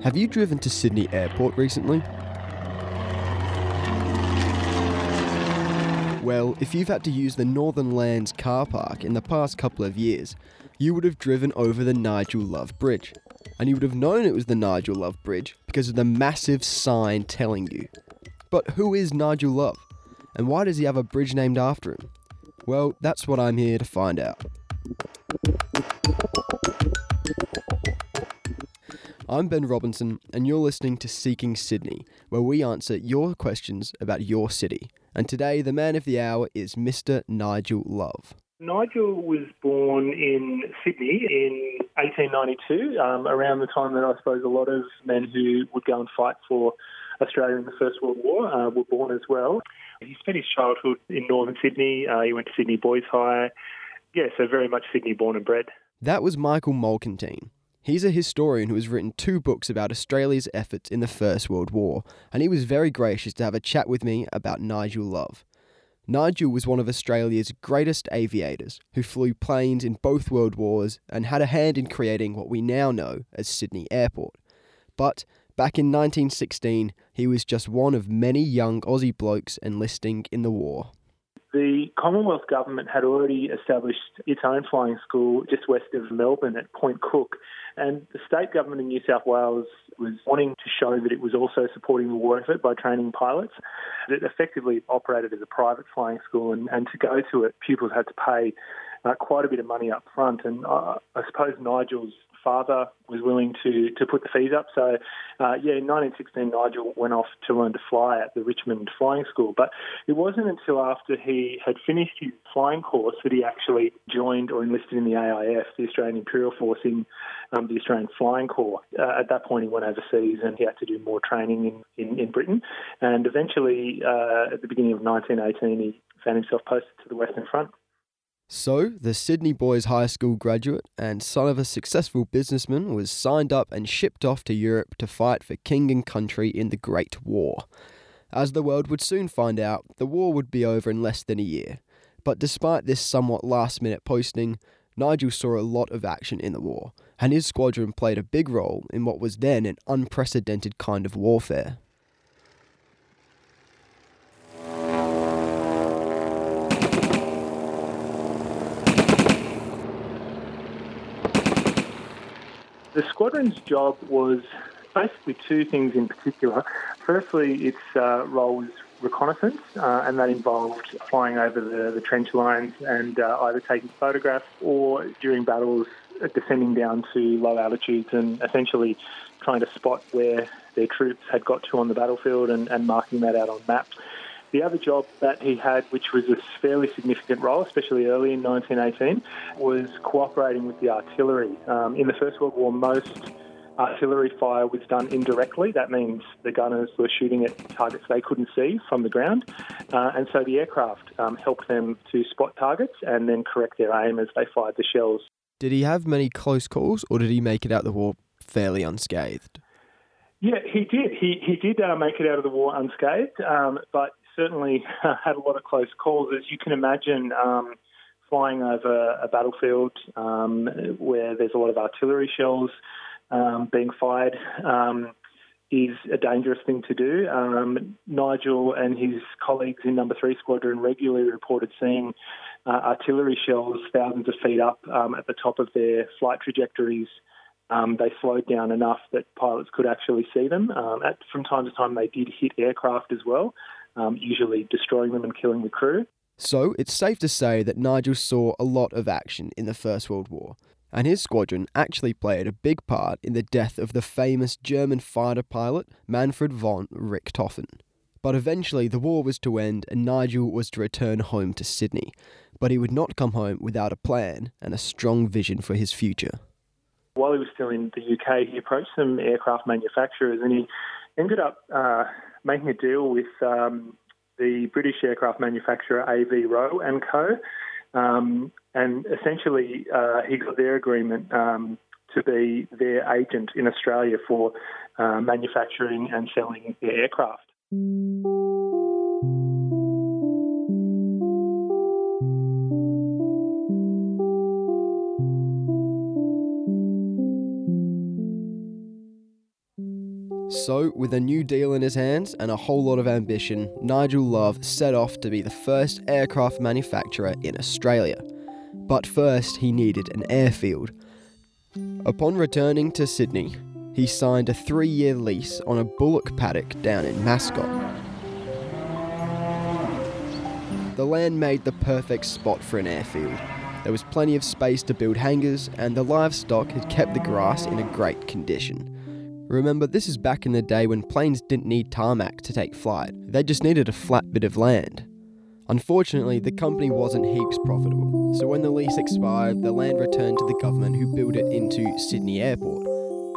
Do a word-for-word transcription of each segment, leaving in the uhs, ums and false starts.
Have you driven to Sydney Airport recently? Well, if you've had to use the Northern Lands car park in the past couple of years, you would have driven over the Nigel Love Bridge. And you would have known it was the Nigel Love Bridge because of the massive sign telling you. But who is Nigel Love? And why does he have a bridge named after him? Well, that's what I'm here to find out. I'm Ben Robinson, and you're listening to Seeking Sydney, where we answer your questions about your city. And today, the man of the hour is Mister Nigel Love. Nigel was born in Sydney in eighteen ninety-two, um, around the time that I suppose a lot of men who would go and fight for Australia in the First World War uh, were born as well. He spent his childhood in northern Sydney. Uh, he went to Sydney Boys High. Yeah, so very much Sydney born and bred. That was Michael Mulcantine. He's a historian who has written two books about Australia's efforts in the First World War, and he was very gracious to have a chat with me about Nigel Love. Nigel was one of Australia's greatest aviators, who flew planes in both world wars and had a hand in creating what we now know as Sydney Airport. But back in nineteen sixteen, he was just one of many young Aussie blokes enlisting in the war. The Commonwealth Government had already established its own flying school just west of Melbourne at Point Cook, and the state government in New South Wales was wanting to show that it was also supporting the war effort by training pilots. It effectively operated as a private flying school, and, and to go to it, pupils had to pay uh, quite a bit of money up front, and uh, I suppose Nigel's father was willing to, to put the fees up. So, uh, yeah, in nineteen sixteen, Nigel went off to learn to fly at the Richmond Flying School. But it wasn't until after he had finished his flying course that he actually joined or enlisted in the A I F, the Australian Imperial Force, in um, the Australian Flying Corps. Uh, at that point, he went overseas and he had to do more training in, in, in Britain. And eventually, uh, at the beginning of nineteen eighteen, he found himself posted to the Western Front. So, the Sydney Boys High School graduate and son of a successful businessman was signed up and shipped off to Europe to fight for king and country in the Great War. As the world would soon find out, the war would be over in less than a year. But despite this somewhat last-minute posting, Nigel saw a lot of action in the war, and his squadron played a big role in what was then an unprecedented kind of warfare. The squadron's job was basically two things in particular. Firstly, its uh, role was reconnaissance, uh, and that involved flying over the, the trench lines and uh, either taking photographs or, during battles, descending down to low altitudes and essentially trying to spot where their troops had got to on the battlefield and, and marking that out on maps. The other job that he had, which was a fairly significant role, especially early in nineteen eighteen, was cooperating with the artillery. Um, in the First World War, most artillery fire was done indirectly. That means the gunners were shooting at targets they couldn't see from the ground. Uh, and so the aircraft um, helped them to spot targets and then correct their aim as they fired the shells. Did he have many close calls, or did he make it out the war fairly unscathed? Yeah, he did. He he did uh, make it out of the war unscathed, um, but certainly uh, had a lot of close calls. As you can imagine, um, flying over a battlefield um, where there's a lot of artillery shells um, being fired um, is a dangerous thing to do. Um, Nigel and his colleagues in Number three Squadron regularly reported seeing uh, artillery shells thousands of feet up um, at the top of their flight trajectories. Um, they slowed down enough that pilots could actually see them. Um, at, from time to time, they did hit aircraft as well, um, usually destroying them and killing the crew. So, it's safe to say that Nigel saw a lot of action in the First World War, and his squadron actually played a big part in the death of the famous German fighter pilot Manfred von Richthofen. But eventually the war was to end and Nigel was to return home to Sydney, but he would not come home without a plan and a strong vision for his future. While he was still in the U K, he approached some aircraft manufacturers and he ended up uh, making a deal with um, the British aircraft manufacturer A V Rowe and Co. Um, and essentially uh, he got their agreement um, to be their agent in Australia for uh, manufacturing and selling their aircraft. So, with a new deal in his hands and a whole lot of ambition, Nigel Love set off to be the first aircraft manufacturer in Australia. But first, he needed an airfield. Upon returning to Sydney, he signed a three-year lease on a bullock paddock down in Mascot. The land made the perfect spot for an airfield. There was plenty of space to build hangars, and the livestock had kept the grass in a great condition. Remember, this is back in the day when planes didn't need tarmac to take flight. They just needed a flat bit of land. Unfortunately, the company wasn't heaps profitable, so when the lease expired, the land returned to the government who built it into Sydney Airport.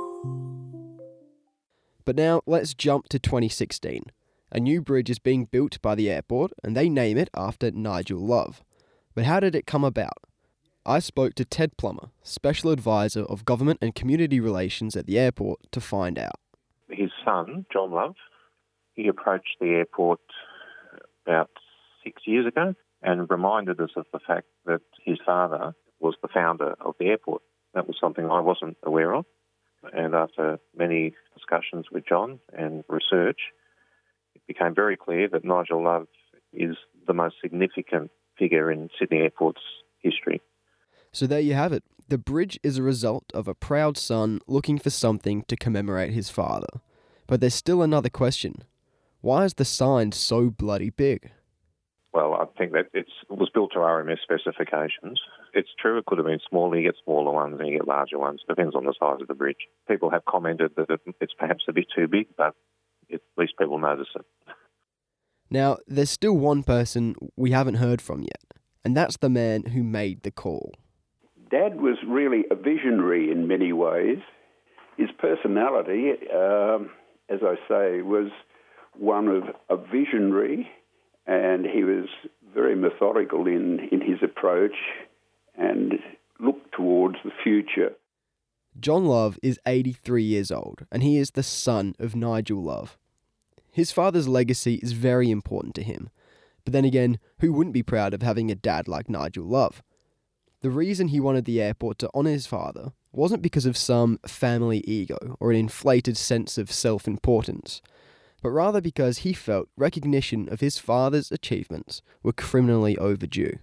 But now, let's jump to twenty sixteen. A new bridge is being built by the airport, and they name it after Nigel Love. But how did it come about? I spoke to Ted Plummer, Special Advisor of Government and Community Relations at the airport, to find out. His son, John Love, he approached the airport about six years ago and reminded us of the fact that his father was the founder of the airport. That was something I wasn't aware of. And after many discussions with John and research, it became very clear that Nigel Love is the most significant figure in Sydney Airport's history. So there you have it. The bridge is a result of a proud son looking for something to commemorate his father. But there's still another question. Why is the sign so bloody big? Well, I think that it's, it was built to R M S specifications. It's true it could have been smaller. You get smaller ones and you get larger ones. Depends on the size of the bridge. People have commented that it, it's perhaps a bit too big, but it, at least people notice it. Now, there's still one person we haven't heard from yet, and that's the man who made the call. Dad was really a visionary in many ways. His personality, um, as I say, was one of a visionary, and he was very methodical in, in his approach and looked towards the future. John Love is eighty-three years old, and he is the son of Nigel Love. His father's legacy is very important to him, but then again, who wouldn't be proud of having a dad like Nigel Love? The reason he wanted the airport to honour his father wasn't because of some family ego or an inflated sense of self-importance, but rather because he felt recognition of his father's achievements were criminally overdue.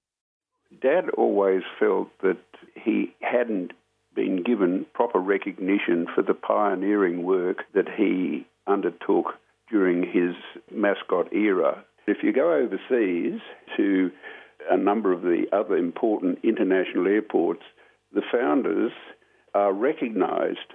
Dad always felt that he hadn't been given proper recognition for the pioneering work that he undertook during his Mascot era. If you go overseas to a number of the other important international airports, the founders are recognised,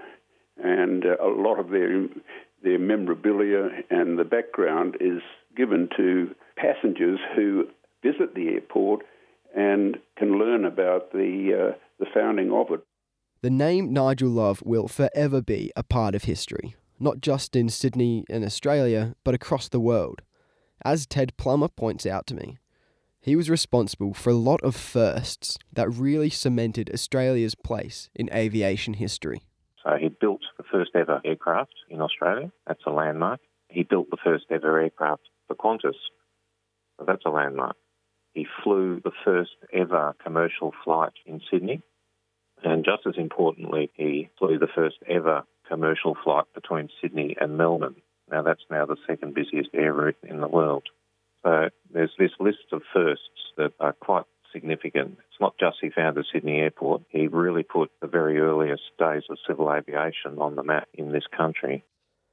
and a lot of their their memorabilia and the background is given to passengers who visit the airport and can learn about the uh, the founding of it. The name Nigel Love will forever be a part of history, not just in Sydney and Australia, but across the world. As Ted Plummer points out to me, he was responsible for a lot of firsts that really cemented Australia's place in aviation history. So he built the first ever aircraft in Australia. That's a landmark. He built the first ever aircraft for Qantas. So that's a landmark. He flew the first ever commercial flight in Sydney. And just as importantly, he flew the first ever commercial flight between Sydney and Melbourne. Now that's now the second busiest air route in the world. So there's this list of firsts that are quite significant. It's not just he founded Sydney Airport, he really put the very earliest days of civil aviation on the map in this country.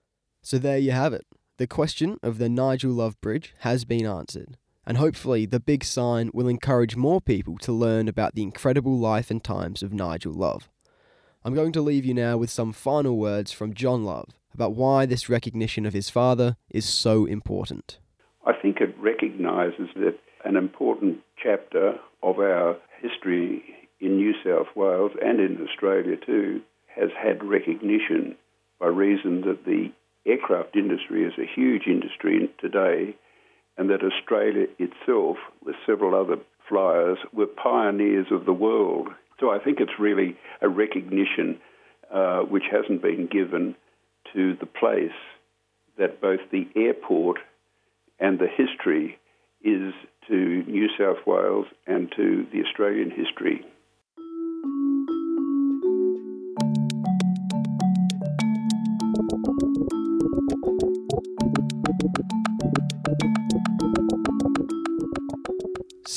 So there you have it. The question of the Nigel Love Bridge has been answered, and hopefully the big sign will encourage more people to learn about the incredible life and times of Nigel Love. I'm going to leave you now with some final words from John Love about why this recognition of his father is so important. I think it recognises that an important chapter of our history in New South Wales and in Australia too has had recognition by reason that the aircraft industry is a huge industry today, and that Australia itself, with several other flyers, were pioneers of the world. So I think it's really a recognition uh, which hasn't been given to the place that both the airport and the history is to New South Wales and to the Australian history.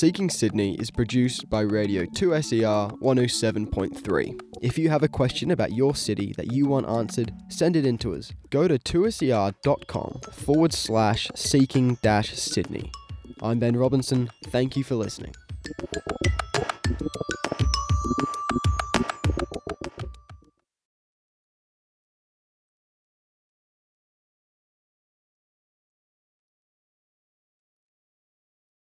Seeking Sydney is produced by Radio two S E R one oh seven point three. If you have a question about your city that you want answered, send it in to us. Go to two S E R dot com forward slash seeking dash Sydney. I'm Ben Robinson. Thank you for listening.